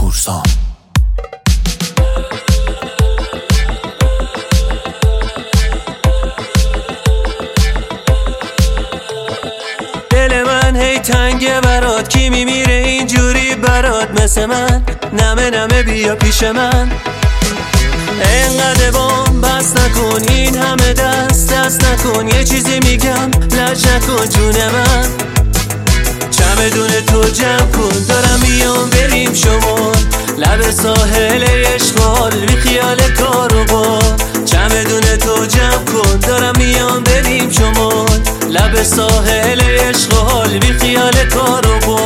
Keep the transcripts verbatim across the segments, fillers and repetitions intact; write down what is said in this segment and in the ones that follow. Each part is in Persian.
پورسان. دل من هی تنگه برات، کی میمیره اینجوری برات مثل من؟ نمه نمه بیا پیش من، اینقدر بام بس نکن، این همه دست دست نکن، یه چیزی میگم لج نکن جون من. چمدون تو جمع کن، دارم میام بریم شمال، لب ساحل اشغال بی خیال کارو با. چمدون تو جمع کن، دارم میام بریم شمال، لب ساحل اشغال بی خیال کارو با.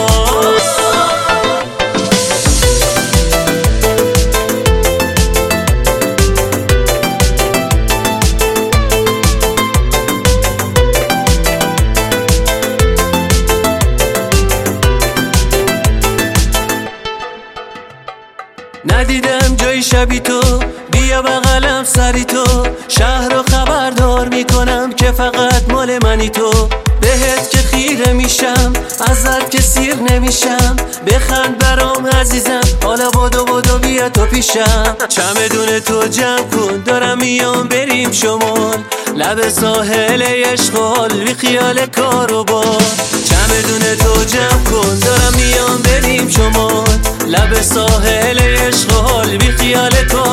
ندیدم جای شبی تو، بیا بغلم سری تو، شهر رو خبردار میکنم که فقط مال منی تو. بهت که خیره میشم، ازت که سیر نمیشم، بخند برام عزیزم، حالا بدو بدو بیا تو پیشم. چمدون تو جمع کن، دارم میام بریم شمال، لب ساحل اشغال بی خیال کارو با. چمدون تو جمع کن، دارم میام بریم شمال، لب ساحل اشغال بی خیال کارو